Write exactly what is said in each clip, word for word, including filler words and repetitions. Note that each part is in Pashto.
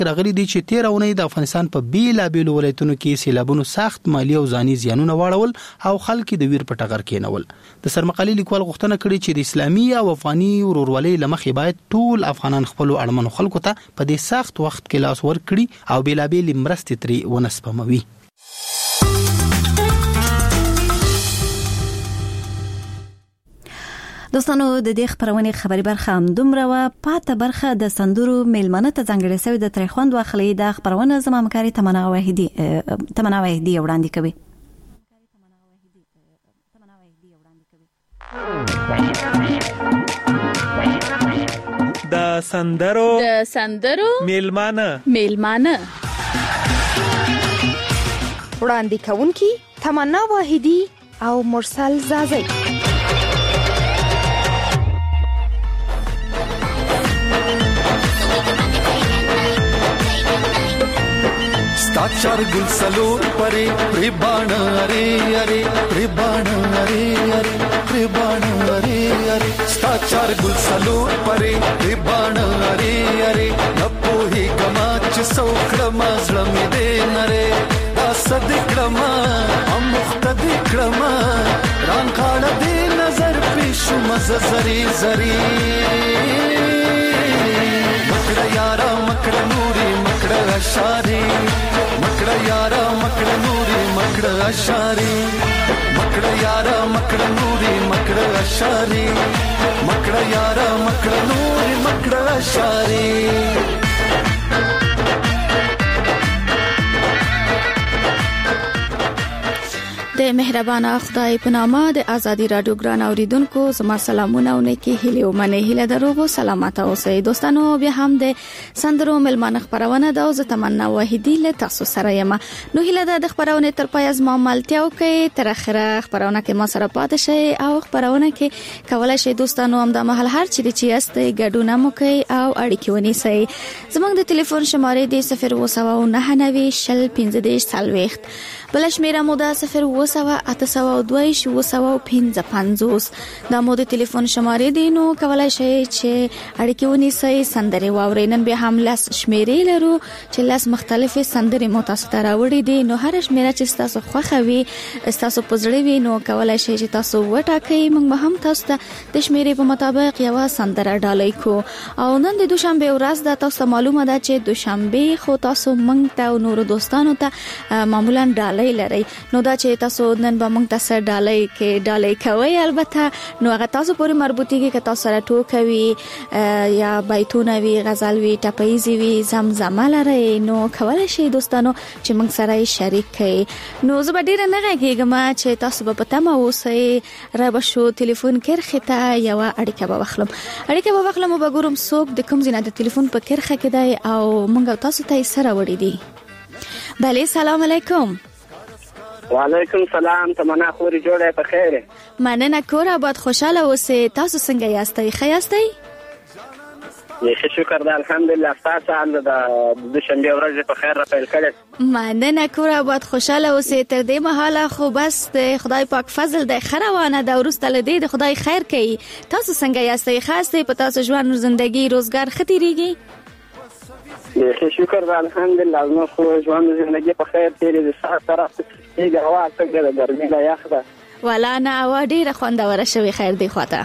راغلي دي چې تیر اونۍ د افغانستان په بیلابېلو ولایتونو کې سیلابونو سخت مالی او ځاني زیانونه واړول او خلک د ویر په ټغر کېنول. د سرمقالي لیکوال غوښتنه کړې چې د اسلامي او افغاني ورورولۍ لمخې باید ټول افغانان خپل اړمنو خلکو ته په دې سخت وخت کې لاس ورکړي او بیلابېلې مرستې ترې ونسپموي. دوستانو د دې خبرونې خبري برخه هم دومره و. پاته برخه د سندرو میلمنه ته ځانګړې شوې د تریخوند واخلي د خبرونه زما همکاري تمنا وحیدی تمنا وحیدی وړاندې کوي. د سندرو د سندرو میلمانه میلمانه وړاندې کوونکی تمنا وحیدی او مرسل زازی. ستا چار گل سلور پری پریبان اره اره پریبان اره اره پریبان اره اره ستا چار گل سلور پری پریبان اره اره نپوهی گما چې سوکړه مازړه مې دې نره دا صدقړه هم مختدی کړه ران کاړه دې نظر پېښو مزه زری زری مکړه یارا مکړه نوري مکړه اشاري مکړه یارا مکړه نوري مکړه اشاري مکړه یارا مکړه نوري مکړه اشاري مکړه یارا مکړه نوري مکړه اشاري. د مهربانه خدای په نامه د ازادي رادیو ګران اوریدونکو زما سلامونه او نیکی هیله او منه هیله دروغو سلامات اوسئ. دوستانو بیا هم د سندرو ملمانه خبرونه د اوس تمنا وحیدی له تاسو سره یم. نو هیله د خبرونه تر پای از ما ملتیاو کې تر اخره خبرونه کې ما سره پاتې شي او خبرونه کې کولای شي دوستانو هم د محل هر چیرې چې است ګډونه مو کوي او اړیکې ونیسئ. زموږ د ټلیفون شماره دی صفر و سو نه نوي شل پنځه دېرش څلوېښت بل شمیره مو ده صفر و سو اته سو دوه و سو پنځه پنځوس. دا مو د ټلیفون شماره دی نو کولای شئ چې اړیکې ونیسئ سندرې واورئ. نن به هم لاس شمیرې لرو چې لاس مختلفې سندرې مو تاسو ته راوړې دي. نو هر شمیره چې تاسو خوښه وي تاسو په زړه وي نو کولای شئ چې تاسو وټاکئ. موږ به هم تاسو ته د شمیرې په مطابق یو سندره ډالۍ کو. او نن د دوشنبه ورځ ده. تاسو معلومه ده چې دوشنبه خو تاسو موږ ته او نور دوستانو ته معمولا ډالۍ لري. نو دا چې تاسو نن به موږ تاسو ډالۍ کې ډالۍ کوي البته نو هغه تاسو پورې مربوطيږي که تاسو سره ټوکوي یا بیتونه وی غزل وی ټپایزي وی زمزمه لري نو کولای شئ دوستانو چې موږ سره شریک کړئ. نو زه به ډیر نه غږیږم چې تاسو به پته مو اوسئ. را به شو ټلیفون کرخه ته یو اړیکه به وخلم اړیکه به وخلم او به ګورم څوک د کوم ځای د ټلیفون په کرخه کې دی او موږ تاسو ته یې سره وړي دي. بله سلام علیکم. وعلیکم سلام. تمنا خوري جوړه په خیر. مننه کور آباد خوشاله اوسئ. تاسو څنګه یاستئ؟ ښه یاستئ؟ یې شکر ده الحمدلله. تاسو هم د دوشنبه ورځ په خیر را پیل کړل. مننه کور آباد خوشاله اوسئ. تر دې مهاله خو بس د خدای پاک فضل د خروانه د ورسته لدی د خدای خیر کوي. تاسو څنګه یاستئ؟ خاصه په تاسو ژوند زندگی روزګار خطرېږي؟ یې شکر ده الحمدلله. نو خو ژوند زندگی په خیر تیرې د ساعت طرف ایګه هوا څنګه ده ګرمي لا یخ ده. ولا نه هوا ډیره خوندوره شوی. خیر دی خواته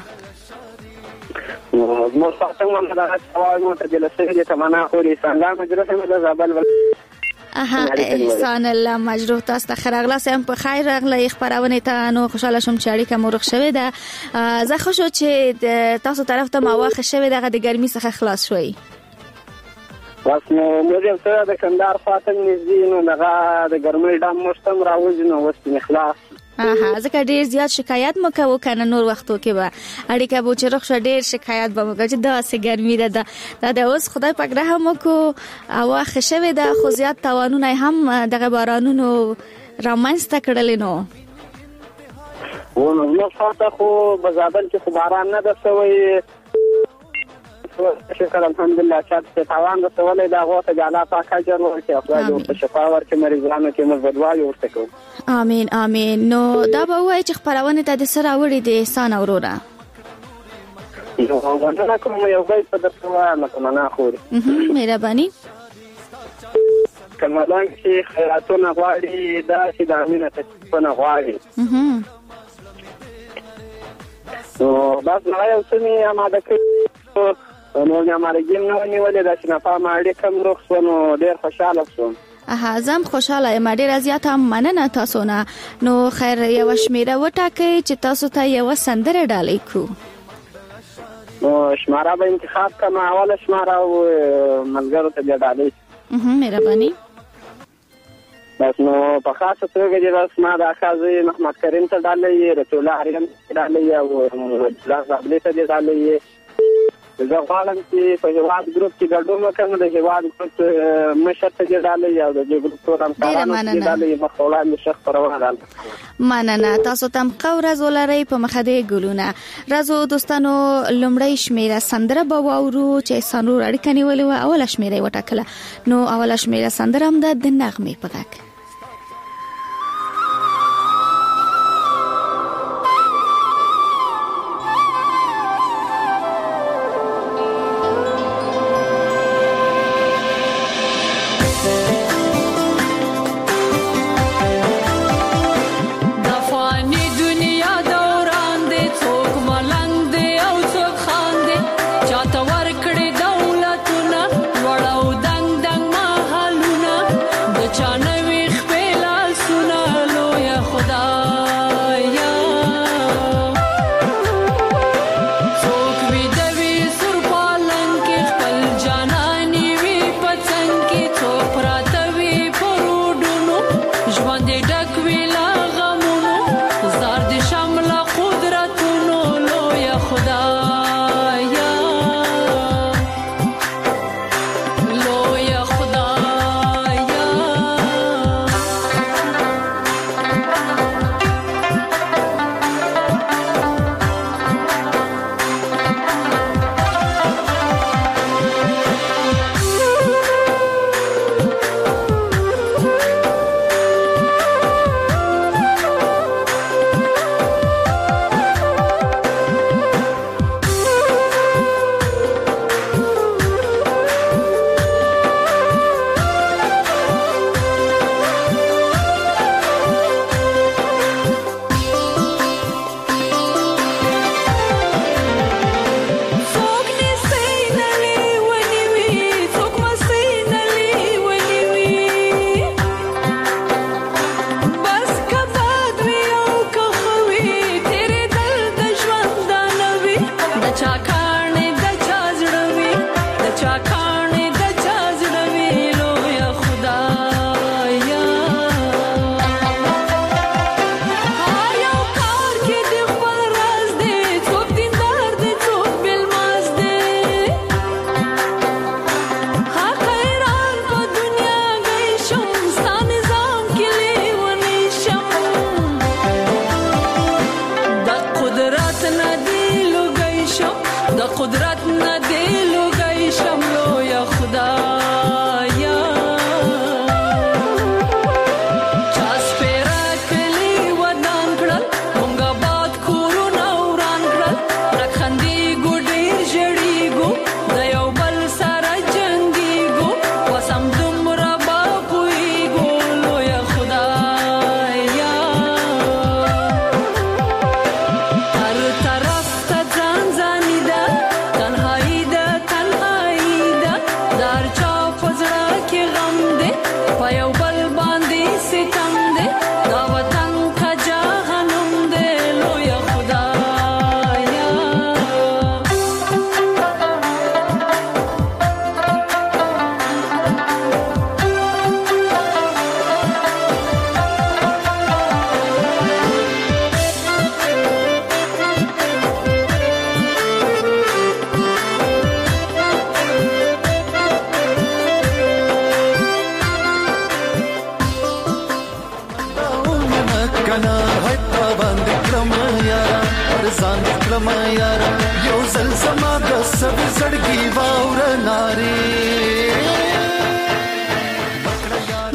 مو څنګه محمد هغه سوال مو ته جلسه دې تمنا خوري سلام مجرسه مې زابل ول اها احسان الله مجروح. تاسو ته خراغله سم په خیر راغلی خبرونه ته. نو خوشاله شوم چې اړیکه مو رخ شوې ده. زه خوشو چې تاسو طرف ته ما واخ شوې دغه د ګرمي څخه خلاص شوي. بس نو موږ سره د کندهار خاطر نږدې نو دغه د ګرمۍ ډام مستم راوځي نو وست مخلاص. اها ځکه ډیر زیات شکایت مو کوو کنه نور وختو کې به اړیکه بو چې رخصه ډیر شکایت به موږ چې دا سه ګرمي ده دا د اوس خدای پاک رحم وکړو او خښوي ده خو زیات توانونه هم دغه بارانونو رامنځته کړل. نو ونه نو خاطر خو بزابل کې خو باران نه ده سوی. شکر الحمدلله چې تاوان رسولې دا غوته جاله پاک اجر ورکړي خدای دې شفا ورکړي مریضانو کې مزدوالي ورته کوي. امين امين. نو دا به وای چې خبرونه ته د سره وړي د احسان اورورا. نو غواړم کوم یو ځای په درته وایم تمنا خوري. مهرباني. کمالان کې خیراتونه غواړي دا چې د امینه تکلیفونه غواړي نو بس نو یو څه مې اماده کړي نو مې امارګیم نه ونیولې دا چې ناپامه اړیکه م روغ شوه نو ډېر خوشحاله شوم اها زم خوشاله یم ډیره زیاته مننه تاسو نه نو خیر یو شمیره وټاکئ چې تاسو ته یو سندره ډالۍ کړو نو شماره به انتخاب کړم اوله شماره او ملګرو ته بیا ډالۍ اها مهرباني بس نو په خاصه توګه چې بس ما د اخازي محمد کریم ته ډالۍ رسول الله حریم ډالۍ او لا قبلې ته ډالۍ زه غواړم چې په هېواد ګروپ کې ګډون وکړم د هېواد ګروپ مشر ته دې ډالۍ او د دې ګروپ ټول همکارانو ته دې ډالۍ مخ وړاندې ښه خپرونه ده مننه تاسو ته هم ښه ورځ ولرئ په مخه دې ګلونه راځو دوستانو لومړی شمیره سندره به واورو چې څلور اړیکه نیولې وه اوله شمیره یې وټاکله نو اوله شمیره سندره هم ده د نغمې په غږ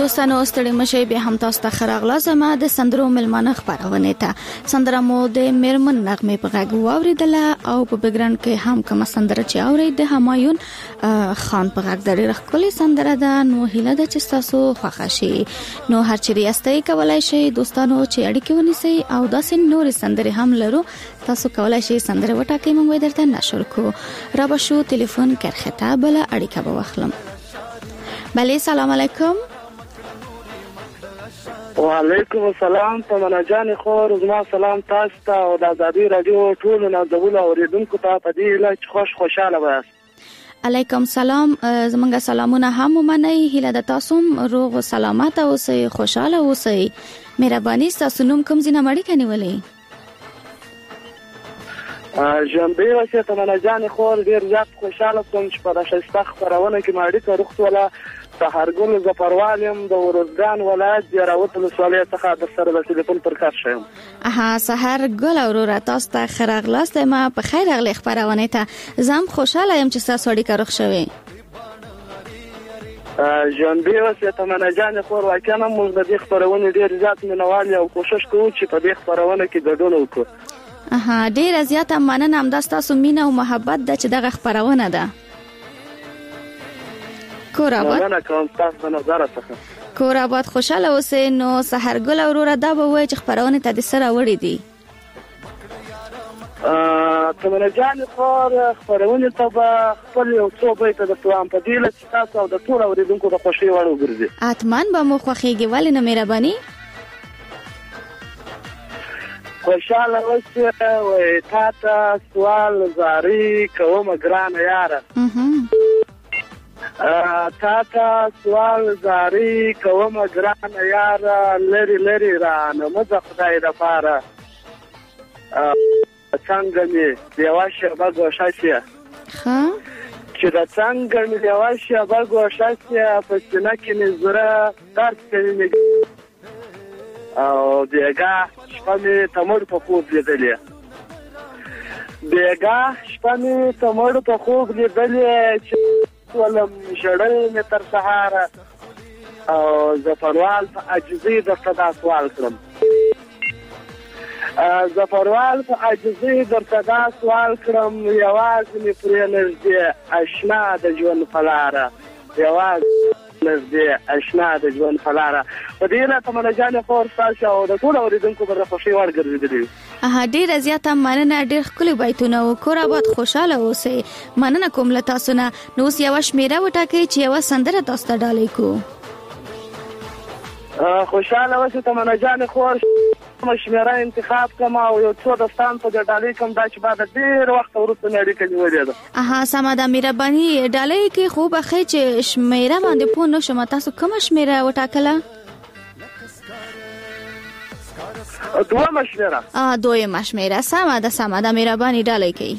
دوستانو ستړي مشه به هم تاسو ته خراغله زما د سندرو ملمانه خبرونه ته سندره مو د میرمن نغمه په غږ واوریدله او په بیکګراوند کې هم کوم سندره چې اورید د همایون خان په غږ درې رخلي سندره ده. نو هیله ده چې تاسو خوښ شي. نو هر چیرې استای کولای شي دوستانو چې اړیکه ونیسي او داسې نورې سندره هم لرو تاسو کولای شي سندره وټاکئ موږ درته نشر کو را به شو ټلیفون کرخته بل اړیکه به واخلم. بله سلام علیکم. وعلیکم السلام. تمنا جان خو زما سلام تاسو ته او د ازادي رادیو ټول نازول اوریدونکو ته په دې لای خوش خوشاله وایي. علیکم سلام. زمونږ سلامونه هم ومنئ. هیله د تاسو روغ او سلامت اوسئ خوشاله اوسئ. مهرباني تاسو نوم کوم ځای نه مړی کنيولې؟ جنبې وسه تمنا جان خو ډیر زیات خوشاله کوم چې په داسې خبرونه کې ماړي ته رخصوله سحرګل زفروالم د ورزګان ولایت دیراوت ولسوالۍ څخه د سره د ټلیفون پر کار شوم. اها سحرګل اورور تاسو ته خراغلاست ما په خیر اغلی خبرونه ته زم خوشاله يم چې تاسو اړیکه رخ شوي. جنبې وسه تمنا جان خو واکه موږ د دې خبرونه ډیر زیات منوال او کوشش کوو چې په دې خبرونه کې ګډون وکړو. اها ډیر زیات مننه هم د تاسو مینه او محبت د چې دغه خبرونه ده. کور آباد مننه کوم تاسو نظر څخه. کور آباد خوشاله اوسئ. نو سحرګل اورور دا به وای چې خبرونه ته د سره وړي دي. ا تمنا جان خور خبرونه ته به خپل یو څو بیت د پلان په دی له تاسو او د ټول اوریدونکو د خوشي وړو ګرځي. اتمن به مو خوخيږي ولې نه مهرباني. خوشاله اوسه وای تاسو سوال زاری کوم ګران یاره. اها تا تا سوال زاری کوم ګران یار لری لری را نو مزه خدای د پاره څنګه می دیواشه باګوشاسیا ها چې دا څنګه می دیواشه باګوشاسیا په سینه کې نزره درس کوي او دیګه شپه می تمر په خوب لیدلې دیګه شپه می تمر په خوب لیدلې چې ولم شړل می تر سهار او زفروال په عجزي د صدا سوال کړم. زفروال په عجزي د صدا سوال کړم یوازې می پرې نږدې آشنا د ژوند فلاره یوازې نږدې آشنا د ژوند فلاره په دې نه تمنا جان خور تاسو او د ټول اوریدونکو پر خوشي ور ګرځېدلی. اه ډیر زیاته مننه. ډیر خولي بایتونه او کور آباد خوشاله اوسئ. مننه کوم له تاسو نه. نو یو شمیره وټاکئ چې یو سندره تاسو ته ډالۍ کو. خوشاله اوسئ تمنا جان خور مشمیره انتخاب کوم او یو څو دستان په ډالۍ کوم دا چې بعد ډیر وخت ورته نړۍ کې نیولې ده. اها سم ده مهرباني ډالۍ کې خوب اخی چې شمیره باندې پوه نشم تاسو کوم شمیره وټاکله؟ دوه مشمیره. اه دوه مشمیره سم ده سم ده مهرباني ډالۍ کې.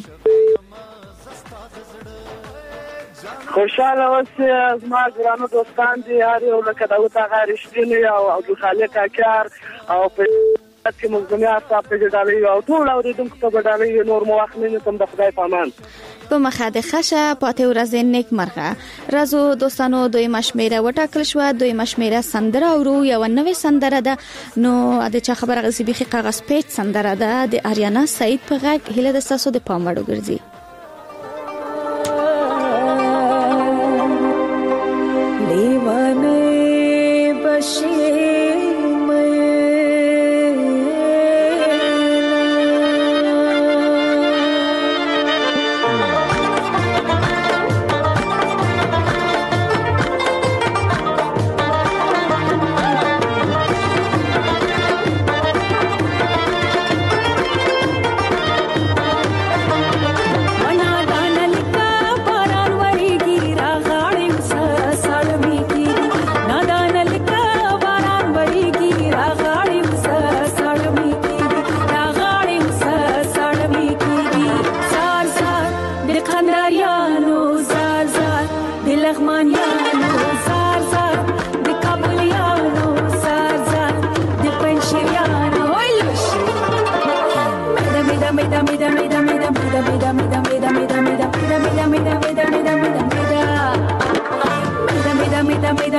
خوشاله اوسئ زما ګرانو دوستان دي هر یو لکه داوود هغه رښتینی او عبدالخالق اکار او په کې مزمنه صاحب په ډالۍ او ټول اوریدونکو ته ډالۍ نور مو واخلینې تم د خدای پامان په مخه د خشه پاتې ورځ نیک مرغه رازو دوستانو دوی مشمیره وټاکل شو. دوی مشمیره سندره او یو نوې سندره ده. نو د چا خبره غسی بيخي کاغذ پیچ سندره ده د اریانا سعید په غږ هله د تاسو د پامړو ګرځي. لیوانه بشي Para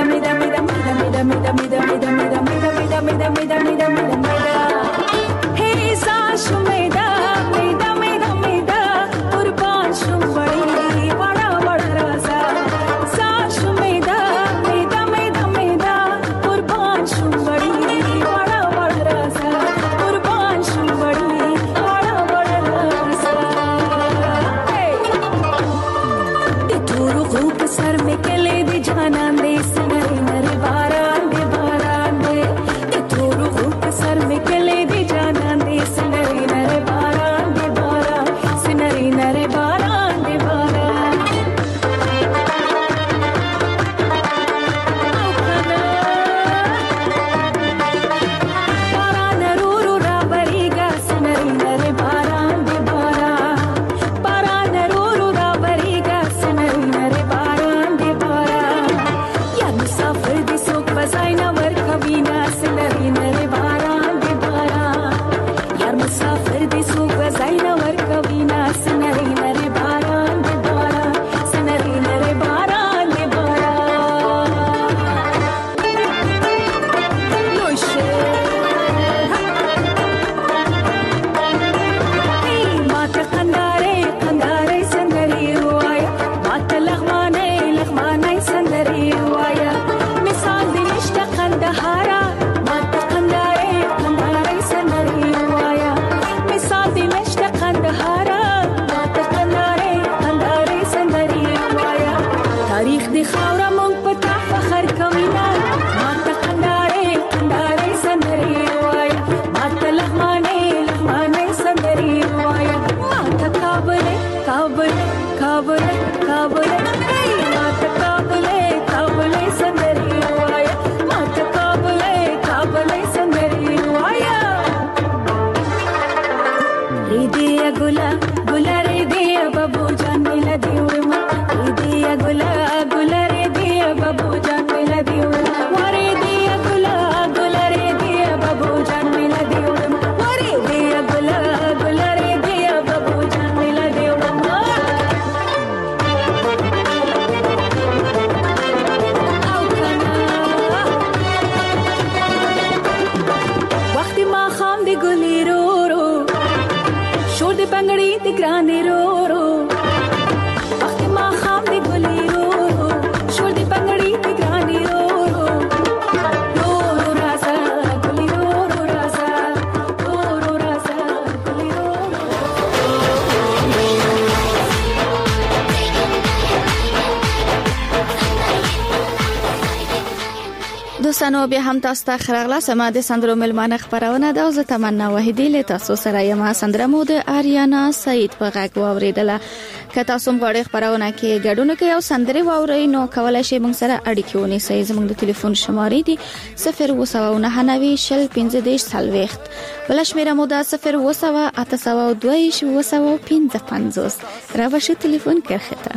دوستانو بیا هم تاسو ته خراغله سما د سندرو ملمانه خبرونه ده او زه تمنا وحیدی له تاسو سره یم. سندره مو د آریانا سعید په غږ واوریدله. که تاسو هم غواړئ خبرونه کې ګډون کوئ او سندرې واورئ نو کولای شئ موږ سره اړیکې ونیسئ. زموږ د ټلیفون شمارې دي صفر اووه سوه نهه نوي شل پنځه دېرش څلوېښت، بله شمېره مو ده صفر اووه سوه اته سوه دوه ویشت اووه سوه پنځه پنځوس. راوښه ټلیفون کرښې ته.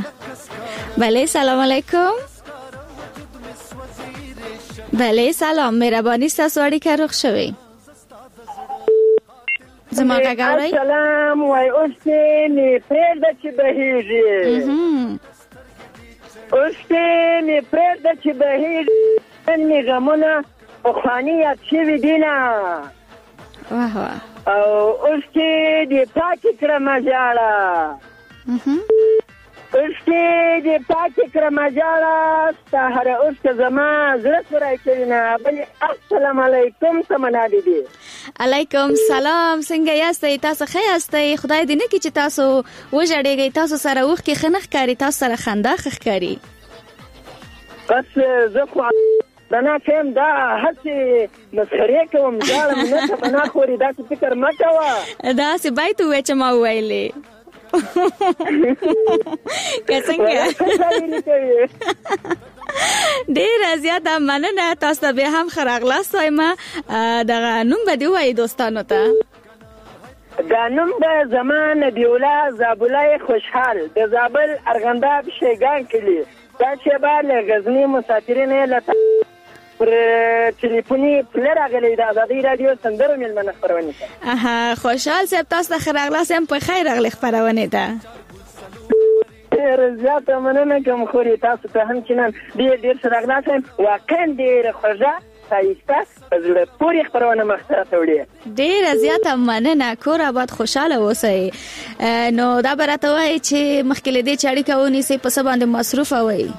بله سلام علیکم. بله سلام، مهرباني ستاسو اړیکه روغ شوې. زما غږ اورئ؟ سلام وای اوسې می پرېږده چې بهیږي، اوسې می پرېږده چې بهیږي، نن مې غمونه پخواني یاد شوي دینه واه واه او اوس چې دې پاکې کړمه ژاړه، اوس چې دې پاکې کړمه ژاړه ستا هره اوښکه زما زړه سوری کوي نه. بلې السلام علیکم تمنا دیدي. علیکم سلام، څنګه یاستئ؟ تاسو ښه یاستئ؟ خدای دې نه کړي چې تاسو وژړېږئ. تاسو سره اوښکې ښه نه ښکاري، تاسو سره خندا ښه ښکاري. بس زه خو دنا فهم دا هسې مسخرې کوم، ژاړم نه ته به نه خوري، داسې فکر مه کوه. داسې باید ووایې چې ما وویلې که څنګه ډېره زیاته مننه. تاسو ته بیا هم ښه راغلاست وایم. دغه نوم به دې ووایي دوستانو ته. دا نوم به زما نبیالله زابله خوشحال د زابل ارغنداب شیګان کلي، دا شیبه له غزني مسافرین یې له پر ټلیفوني پله راغلی د ازادۍ راډیو سندرو مېلمنه خپرونې ته. اها خوشحال صاحب، تاسو ته ښه راغلاست یم. په خیر راغلی خپرونې ته. ډېر زیاته مننه کوم خورې تاسو ته هم چې نن ډېر ډېر ښه راغلاست یم. واقعا ډېره خوږه ښایسته په زړه پورې خپرونه مخته راته وړې. ډېره زیاته مننه. کور آباد خوشحاله اوسئ. نو دا به راته وایي چې مخکې له دې چې اړیکه ونیسئ په څه باندې مصروفه وئ؟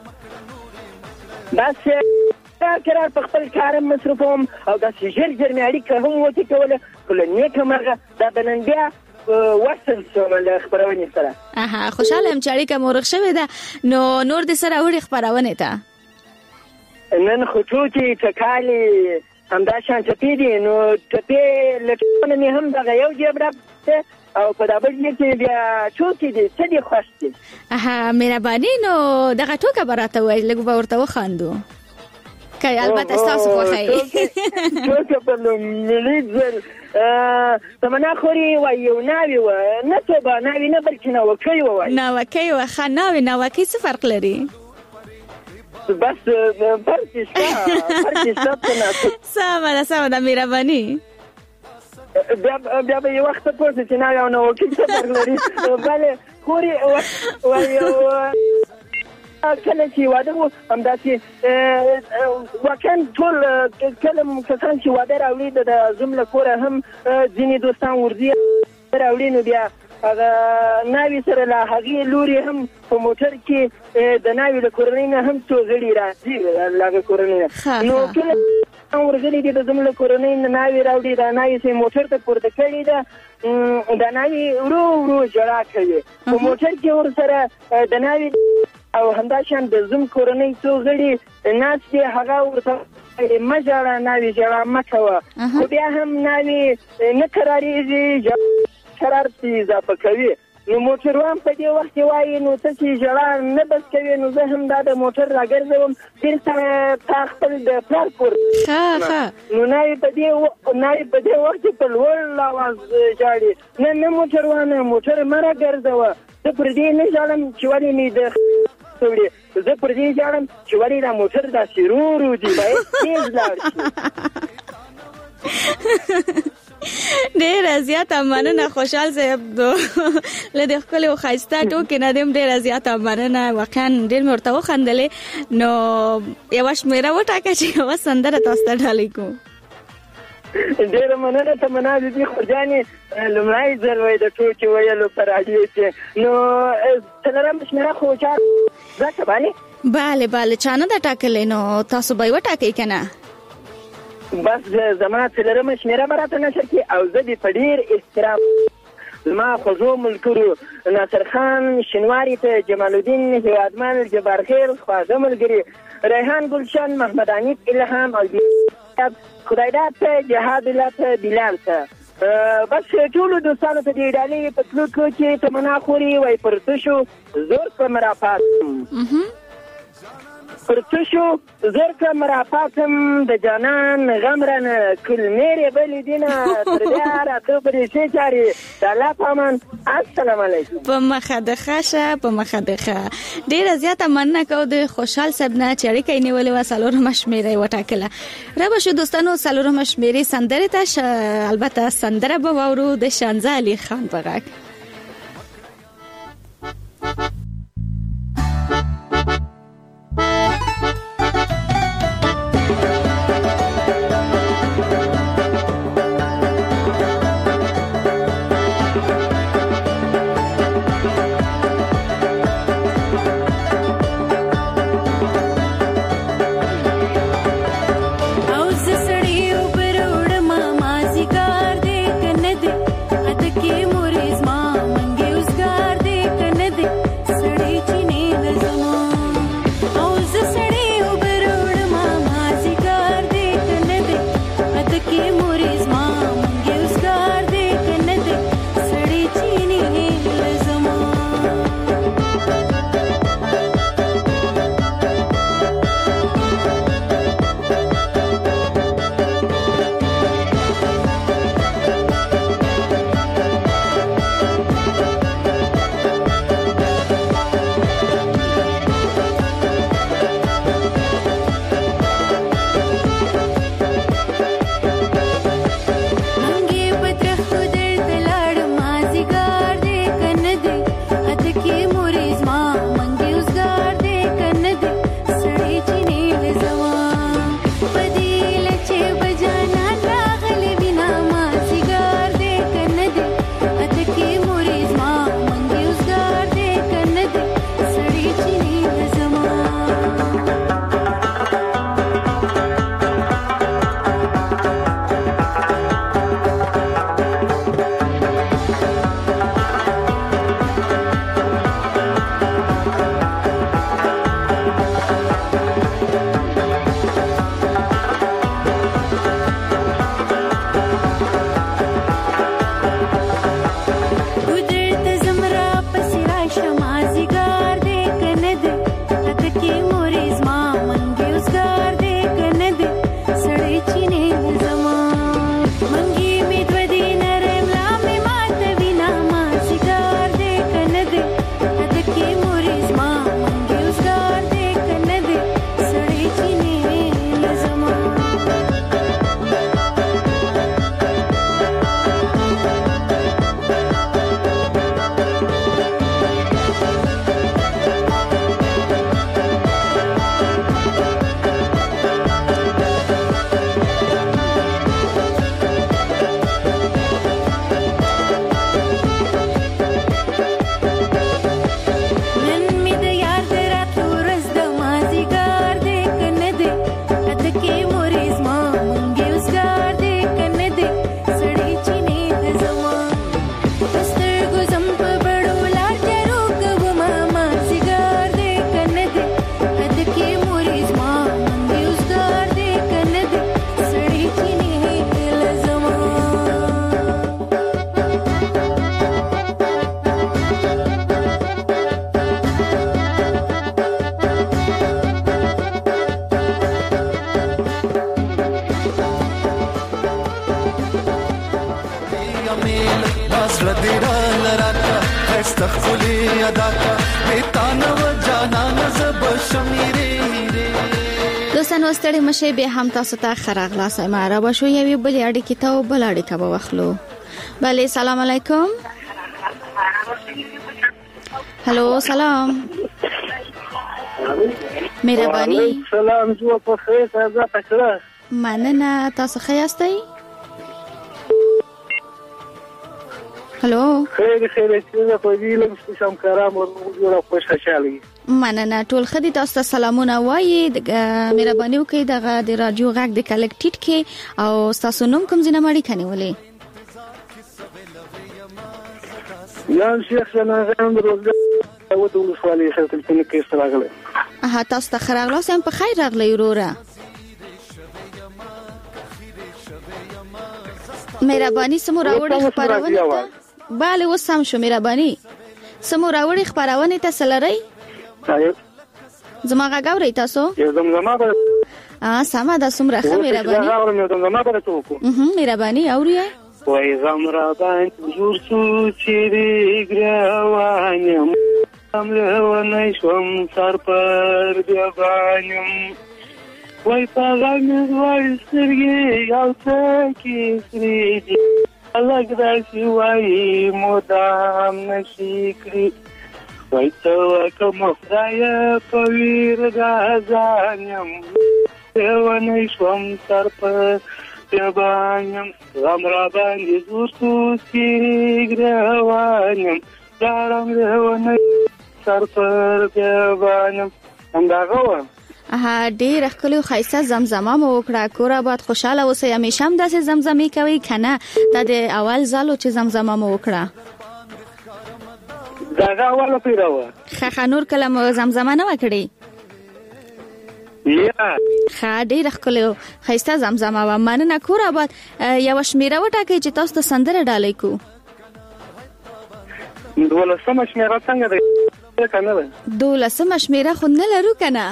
داسې کرار په خپل کار هم مصروف وم او داسې ژر ژر مې اړیکه هم وټیکوله. خو له نیکه مرغه دا به نن بیا وصل شوم له خپرونې سره. اها خوشحاله یم چې اړیکه مو ورغ شوې ده. نو نور دې څه راوړي خپرونې ته؟ نن خو ټوکې ټکالې همدا شان ټپې دي. نو ټپې له ټپونه مې هم دغه یو جیب راپسې او په دا بل جیب کې بیا ټوکې دي. څه دي خوښ دي؟ اها مهرباني. نو دغه ټوکه به راته ووایي لږ به ورته وخاندو که البته ستاسو خوښه یې. ټوکه په لومړي ځل تمنا خوري وایي یو ناوې وه. نه توبه ناوې نه بلکې ناوکۍ ووایي. ناوکۍ وه. ښه ناوې ناوکۍ څه فرق لري؟ بس فرق شته فرق شته. سمه ده سمه ده مهرباني. بیا به یو وخت پوه شو چې ناوې او ناوکۍ څه فرق لري. بلې خوري وایي کله چې واده و همداسې واقعا ټول کله کسان چې واده راوړي د زوم له کوره هم ځینې دوستان ورځي راوړي. نو بیا هغه ناوې سره له هغې لورې هم په موټر کې د ناوې له کورنۍ نه هم څو غړي راځي له هغې کورنۍ نه. نو کله ورغلي دي د زوم له کورنۍ نه ناوې راوړي. دا ناوې چې موټر ته پورته کړې ده دا ناوې ورو ورو ژړا کوي په موټر کې ورسره د ناوې او همداشان د زوم کورنۍ څو غړي ناست دي. هغه ورته مه ژاړه ناوې ژړا مه کوه. خو بیا هم ناوې نه قرارېږي قرار پې اضافه کوي. نو موټروان په دې وخت کې وایي نو ته چې ژړا نه بس کوې نو زه هم دا د موټر راګرځوم بېرته تا خپل د پلار کور. نو ناوې په دې ناوې په دې وخت کې په لوړ اواز ژاړي. نه نه موټروانه موټر مه راګرځوه. زه پر دې نه ژاړم چې ولې مې د وړي. زه پر دې ژاړم چې ولې دا موټر داسې ورو ورو دي باید تېز لاړ شي. ډېره زیاته مننه خوشحال صاحب له دې ښکلې او ښایسته ټوکې نه دې ډېره زیاته مننه. واقعا ډېر مې ورته وخندلې. نو یوه شمېره وټاکه چې یوه سندره تاسو ته ډالۍ کوو. ډېره مننه تمنا دي خورجانې. لومړی ځل وایي د ټوکې ویلو په راډیو کې. نو څلورمه شمېره خو چا ځکه باندې بله بله چا نه ده ټاکلې. نو تاسو به یې وټاکئ که نه؟ بس زما څلورمه شمېره به راته نشر کړي او زه دې په ډېر احترام زما خوږو ملګرو ناصر خان شینواري ته، جمال الدین هیوادمل، جبار خیر، خواږه ملګري، ریحان گلشن، محمد حنیف الهام او خدایداد ته، جهاد الله ته، بلال ته. بس ټولو دوستانو ته دې ډالۍ په تلو کې تمنا خوري وایي پر څه شو زور کړم راپاتم پر څه شو زور کړم راپاتم د جانان غم رانه کلمې بلې دینه تر بیا راته پرې ښې چارې د الله په امان. السلام علیکم. په مخه د ښه شه په مخه د ښه. ډېره زیاته مننه کوو د خوشحال صاحب نه چې اړیکه یې نیولې وه، څلورمه شمېره یې وټاکله. رابه شو دوستانو څلورمه شمېرې سندرې ته البته سندره به واورو د شانزه علي خان په غږ. Moris زړه دې را لراکا استغفلی ادا کا میتانه و جانان زب شمیره دوستانو ستړي مشه به هم تاسو ته خراغلا سم عربه شو یوه بل اړي کتاب بل اړي کبه وخلو بله سلام علیکم هلو سلام مهرباني سلام جو په خیر تازه پکړه مننه تاسو ښه یاستئ هلو خیر خیر چې په دې لږ سم کارام او جوړه خوشاله مننه ټول خدي تاسو سلامونه وایي مهرباني وکړئ دغه د رادیو غږ د کلکټیټ کې او تاسو نوم کوم ځنه مړی کني ولې یا شیخ جنا غم روزه او ته ولسوالۍ سره تلپنه کې استراغله اه تاسو ته خراغلا سم په خیر راغلی وروره مهرباني سمو راوړې خبرونه ته bale وسم شو مهرباني سمو راوړې خبرونه ته سلري زما غاوري تاسو یو زمزمه به اه سما د سمره خه مهرباني غاورم یو زمزمه به توکو مهم مهرباني اوري وای زمرا باندې جوړ سو چیرې ګروانم امله ونای شوم سر پر بیا باندې وای پاغم وای سرګي او تکي سري الګ داسي وای مودام نشکري وای ته کوم خدای په ویر غازانم ونای شوم سر پر بیا باندې زمرا باندې جوړ سو چیرې ګروانم دارم ونای سر پر بیا باندې همداغه ها ډیر خلکو خایسه زمزمه مو وکړه کور آباد خوشاله اوسئ همیشه هم داسې زمزمې کوي کنه دا د اول ځلو چې زمزمه مو وکړه دا اول پیراوه خخ نور کلم زمزمه نه وکړي یا خا ډیر خلکو خایسته زمزمه و مننه کور آباد یو شمیره وټاکئ چې تاسو ته سندره ډالۍ کو دولسمه شمیره څنګه ده کنه دولسمه شمیره خو نه لرو کنه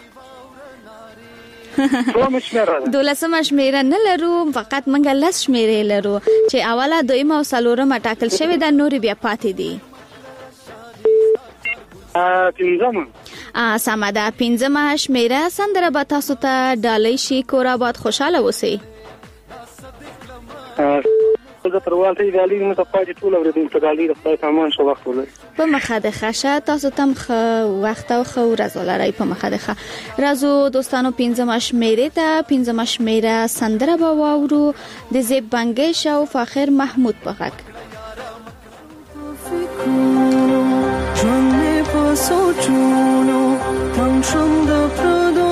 دولسمه شمیره نه لرو فقط منګه لس شمیره لرو چې اوله دویمه او څلورمه ټاکل شوی د نور بیا پاتې دي ا پنځمه ا سماده پنځمه شمیره سندره به تاسو ته ډالۍ شي کور آباد خوشاله اوسئ زه پروالته ایدالي نو ته پاتې ټول ورته په دالي د خپل سامان شو وخت ولر په مخه د خشه تاسو تم خو وخت او خو ورځ ولرای په مخه د خ رازو دوستانو پنځم شمیره ته پنځم شمیره سندره به واورو د زیب بنګش او فخر محمود په غږ ژوند په سوچونو تم شم د پردو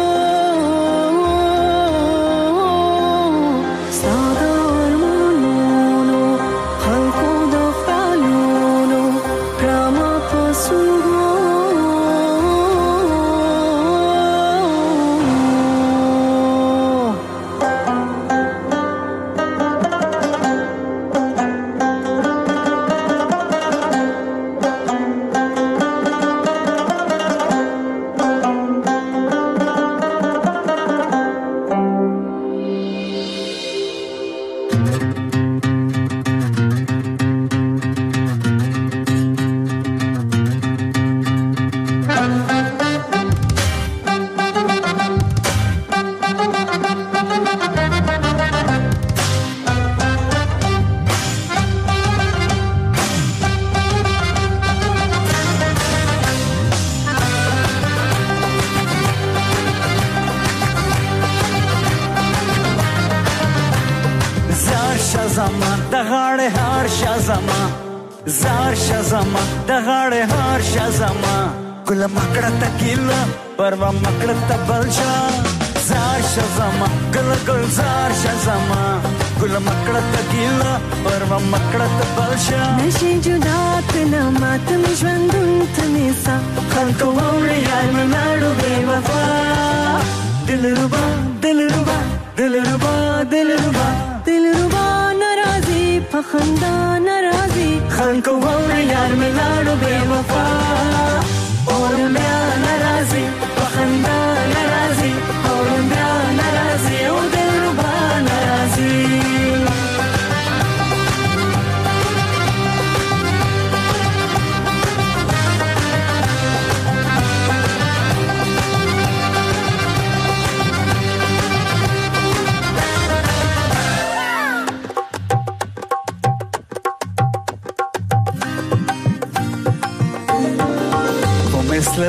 زار شزما د غاړه هار شزما ګل مکړه تکیلا پروا مکړه تبلشا زار شزما ګل ګل زار شزما ګل مکړه تکیلا پروا مکړه تبلشا نشي جدا تنا مات می ژوندون تنسا خلکو وړي یار ملاړو بے وفا دلربا دلربا دلربا دلربا دلربا ناراضي پخندا ناراضي خلکو وړي یار ملاړو بے وفا اور بیا ناراضي پخندا ناراضي اور بیا ناراضي او دلربا ناراضي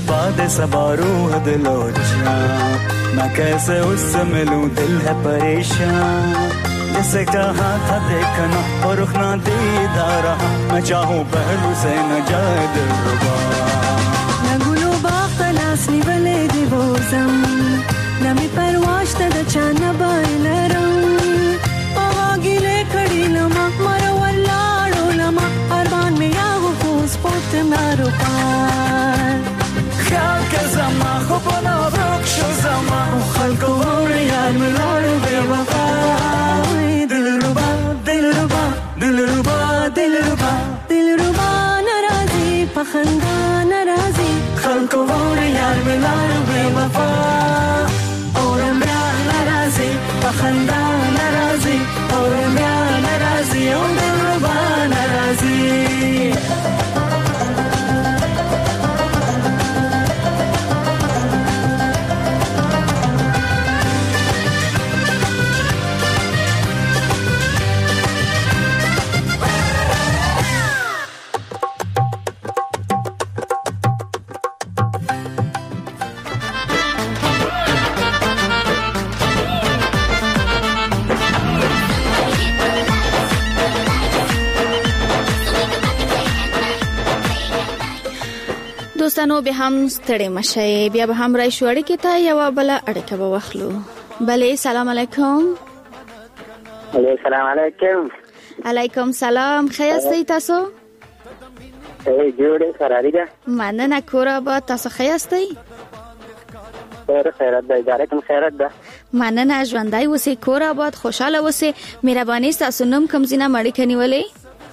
बाद सबा रूह दिलो जान, मैं कैसे उससे मिलूं दिल है परेशान। जिसे कहा था देखना और रुख ना दीदार रहा, मैं चाहूं पहलू से न जाए दिलरुबा। नगुलो बाखलास निवले दिवोजम, नमी परवाश तद चाना बाइलरम, आवागिले खड़ी लमा मरो वल्लाडो लमा, अरमान में यागो फूस पोत मारो पार। ख्याल के जमा खुबना वृक्षो जमा, खलको होने यार मिलाड़ो बेवफा। दिलरुबा दिलरुबा दिलरुबा दिलरुबा दिलरुबा नाराजी पखंदा नाराजी, खलको होने यार मिलाड़ो बेवफा। और मैं नाराजी पखंदा नाराजी, और मैं नाराजी ओ दिलरुबा नाराजी। دوستانو به هم ستړي مشه، بیا به هم راشو اړیکې ته یو بل اړیکه به واخلو. بله سلام علیکم. سلام علیکم. علیکم سلام. خیاستئ تاسو؟ ای جوړه فراری ده. مننه کور آباد. تاسو خیاستئ؟ خیر خیرت ده. اداره کوم خیرت ده. مننه ژوندۍ اوسئ، کور آباد، خوشاله اوسئ. مهرباني ستاسو نوم کوم ځای نه اړیکه نیولې؟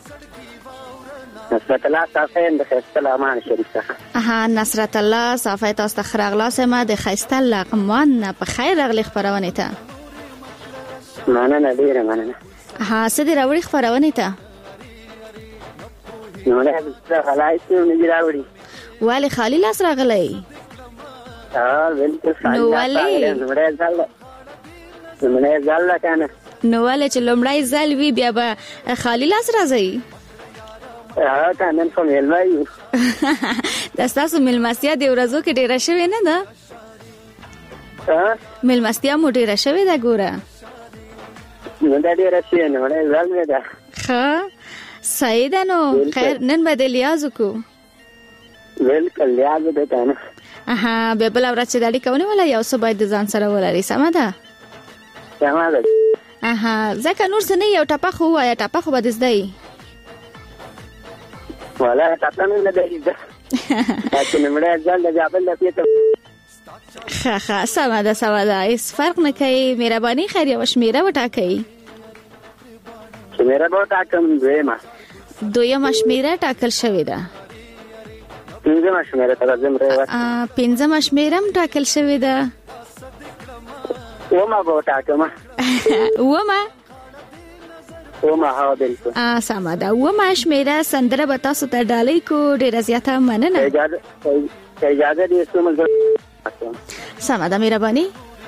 نصرت الله صافی د خیسته لغمان شریف څخه. اها نصرت الله صافی تاسو ته خراغلاس ما د خیسته لغمان نه په خیر راغلی خبرونه ته. مننه ډیره مننه. اها څه دې راوړي خبرونه ته؟ نو نه څه خلای څه نه راوړي. والي خالی لاس راغلی؟ ها بالکل خالی لاس راغلی. نو نه ځل نو نه ځل کنه. نو والي چې لومړی ځل وی بیا به خالی لاس راځي. ها کنن کوم ویلای. د تاسو ملمستیا د ورځو کې ډیره شوی نه ده؟ ها ملمستیا مو ډیره شوی ده ګوره. نو دا ډیره شوی نه وړه ځل ده. ښه صحیح ده. نو خیر نن به د لیازو کو. بالکل لیازو ده کنه. اها به بل ورځ چې د اړیکه ونیوله یو څه باید د ځان سره ولري. سمه ده؟ سمه ده. اها ځکه نور څه نه یو ټپه خو وایه، ټپه خو به دې زده یي. ولا ټپه مې نه دی زده. چې لومړی ځل د جابل د پیته. ښه ښه سمه ده سمه ده. هېڅ فرق نه کوي. مهرباني خیر یوه شمېره وټاکئ. شمېره به وټاکم دویمه. دویمه شمېره ټاکل شوې ده. پنځمه شمېره ته راځم ریوت. پنځمه شمېره هم ټاکل شوې ده. اومه به وټاکمه. اومه اومه ها بالکل. ا سمه ده. اومه شمېره سندره به تاسو ته ډالۍ کو. ډېره زیاته مننه. اجازه اجازه دې سمه. سمه ده مهرباني.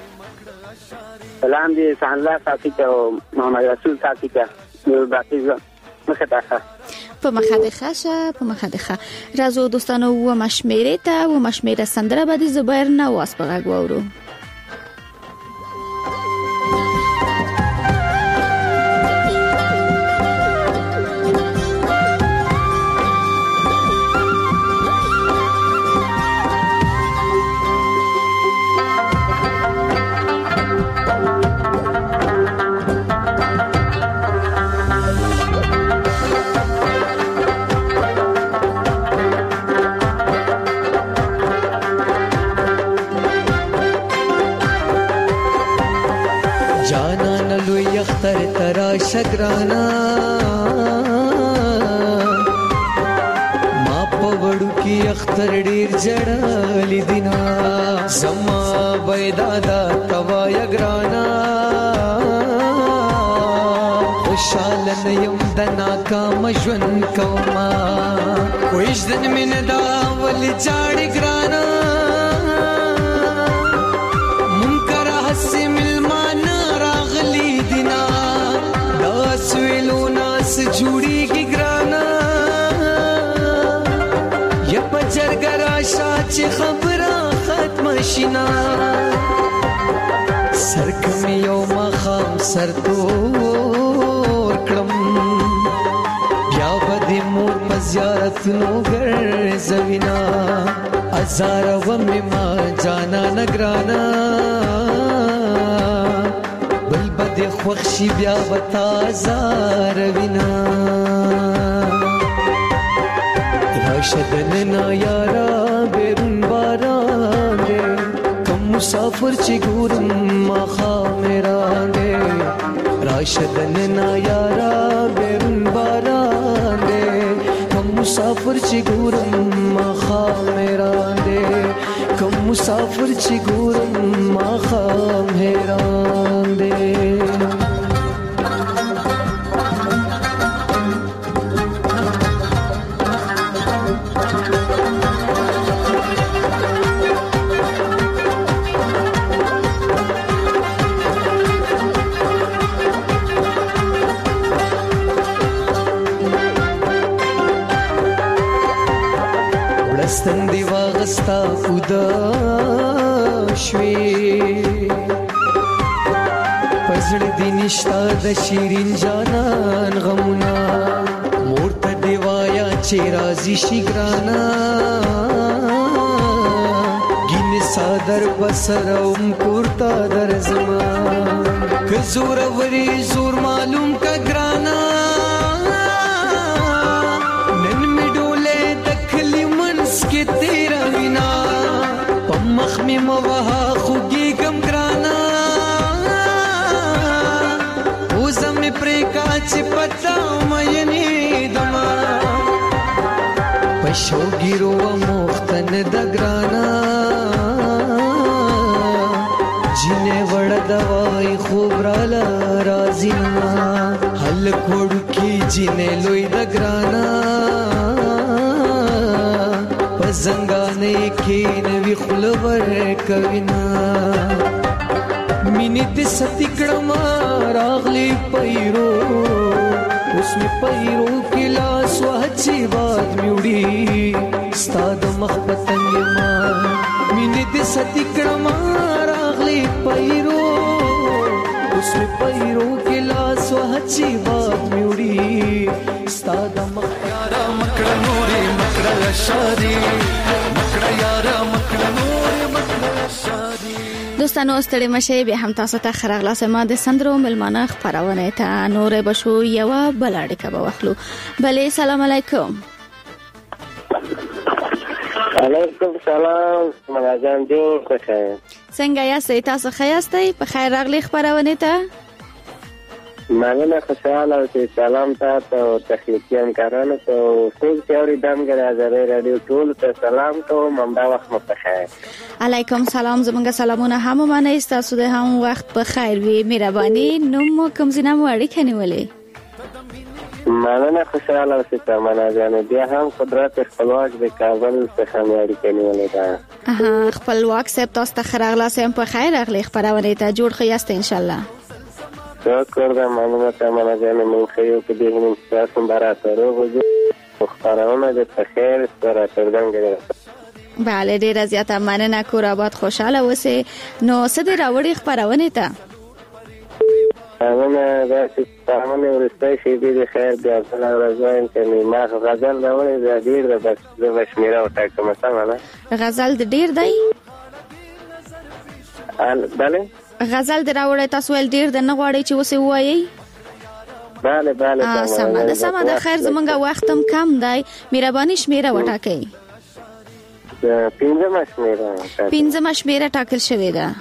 سلام دې سانلا صافی ته او محمد رسول صافی ته. نو باقي مخه تاخه په مخه د خاصه په مخه د خا راځو دوستانو و مشمېره ته و مشمېره سندره به د زبیر نواز په غږ وورو. اختر ترا شگرانا ما پوڑو کی اختر ډیر جړل دینا زما بيدادا توا یگرانا خوشال نیم دنا کا مجن کوما کویش دن من دا ول جاړ گرانا منکر حس ملمان راغلی دینا داس ویلو ناس جوړی کی گرانا یا پجر گرا شاچ خبره ختم شینا سر کم یو مخام سر تور کړم بیا به مور په زیارت نو ګرځوینا ازار و می ما جانا نگرانا بل بد خوښي بیا وتا زار وینا راشدن نا یارا بیرون باران دے کم مسافر چی ګورم ما خامران دے راشدن نا یارا بیرون باران دے کم مسافر چی ګورم ما خامران دے کم مسافر چی ګورم ما خامران دے ستندې واغستا خدا شوي پزړ دې نشتا د شیرین جانان غمنا مور ته دی وایا چې راضي شي ګرانا ګین صادر بسروم کوړتا در زما ک زور وری زور معلوم کا ګرانا के तेरा बिना पमख में मवहा खुगी गम ग्राना उज़म प्रेका चिपता मयनी दमा पशो गिरो मुख्तन दग्राना जिने वड़ दवाई खूबराला राजिना हल कोड़ की जिने लोई दग्राना زنګانې کې نوی خلور کوینا مینې دې ستګړم راغلی پیرو اوس می پیرو کې لاس وهچی باد میوړي ستاد مخ پتنګ ما مینې دې ستګړم راغلی پیرو اوس می پیرو کې لاس وهچی باد میوړي ستاد مخ یارا مکړه نورې مکړه شادي مکړه یارا مکړه نورې مکړه شادي دوستانو ستړي مشه به هم تاسو ته خراغلاس ما د سندرو ملمانه خبرونه ته نورې بشو یو بلاړه کبه واخلو بلې سلام علیکم علیکم سلام مناجان دې خوښه څنګه یاستئ تاسو ښه یاستئ په خیر راغلی خبرونه ته مننه خوشاله او چې سلام تاسو او تخنیکی همکارانو ته او څوک چې اورېدم غواړي ازادي رادیو ټول ته سلام کوم همدا وخت مو په خیر علیکم سلام زمونږ سلامونه هم منئ تاسو د هم وخت په خیر وي مهرباني نوم کوم ځای مو اړیکه نیولې مننه خوشاله او چې مناجان بیا هم قدرت خپلواک د کابل څخه مې اړیکه نیولې ده اها خپلواک صاحب تاسو ته خراغلاس هم په خیر راغلی خبرونه ته جوړ خیاست ان شاء الله شکر ده ممنون تمام جان من خیو که دیگه تاسو برات رو وجود مختارونه د خیر سره تردن غواړي bale ډیره زیاته مننه کور آباد خوشاله اوسئ نو څه دې راوړي خبرونه ته انا دا چې تاسو ورسته شي دې خیر بیا بل ورځاین چې ما غزل راوړي دا ډیر د بس د بشمیره او تاکه مثلا غزل د ډیر دی ال bale غزل دراوړی تاسو ول ډیر د نه غواړي چې وسه وایي bale bale سمه ده سمه ده خیر زمونږه وختم کم دی مهرباني شمیره وټاکئ پنځمه شمیره پنځمه شمیره ټاکل شوې ده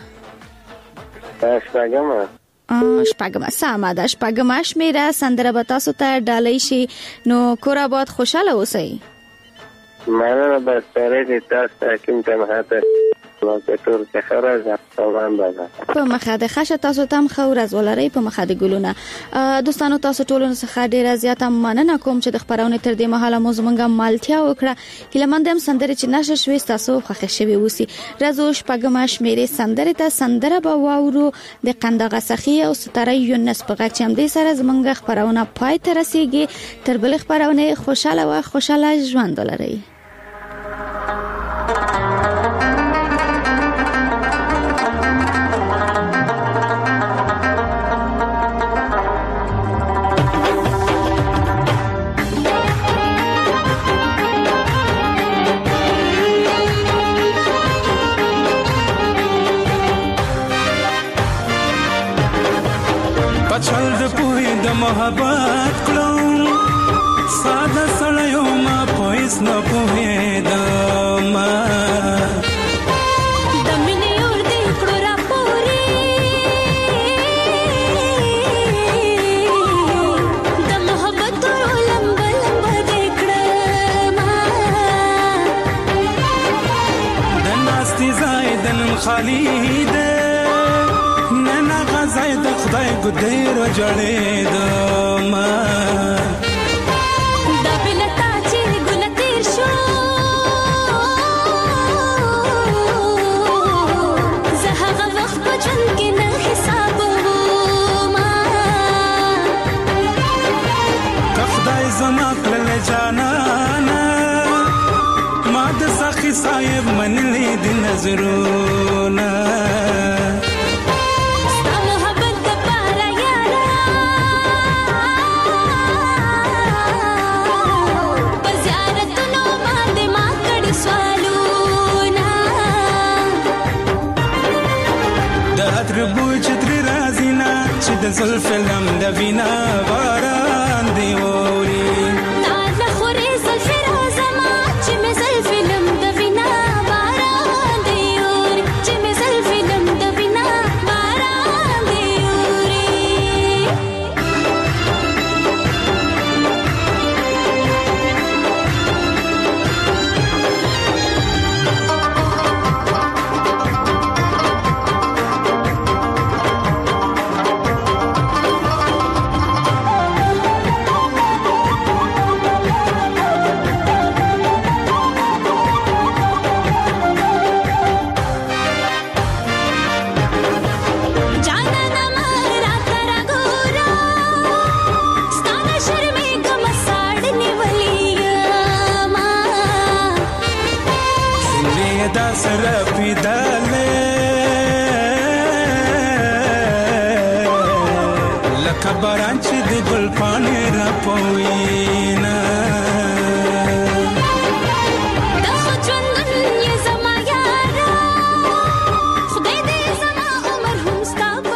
شپږمه شپږمه سمه ده شپږمه شمیره سندره به تاسو ته ډالۍ شي نو کور آباد خوشاله اوسئ مننه بس سره دې تاسو کوم ته مهاته نو په تور کې خراج تاوان ده په مخه د خاشه تاسو تم خورز ولري په مخه د ګلونه دوستانو تاسو ټولو څخه ډیره زیاته مننه کوم چې د خبرونه تر دې مهاله موږ مالتیا وکړه کله مندم سندره چې نشه شوي تاسو خوښ شوي وسی رازو شپږم شمیرې سندره ته سندره به واورو د قندغه سخی او ستاره یونس په غچ هم دې سره زمونږ خبرونه پای ته رسیږي تر بل خبرونه خوشاله او خوشاله ژوند ولري چل د پوی د محبت کلم ساده سړیو ما پویس نه پوهېدم د مینې اور دې کړو راپورې د محبت تورو لمبه لمبه دې کړم د ناستې ځای د نن خالي دی غزای د خدای ګدیر جوړېدم دا بلتا چې ګل تیر شو زه هغه وخت په ژوند کې نه حسابوم که خدای زما کړل جانانه ما د سخي صاحب منلې د نظرونه د زلف لم د وینا باران دی اوري تا نه خوري زلف رازما چې مې زلف لم د وینا باران دی اوري چې مې زلف لم د وینا باران دی دا سره پیداله لکه باران چې د ګل پاڼې راپوي نه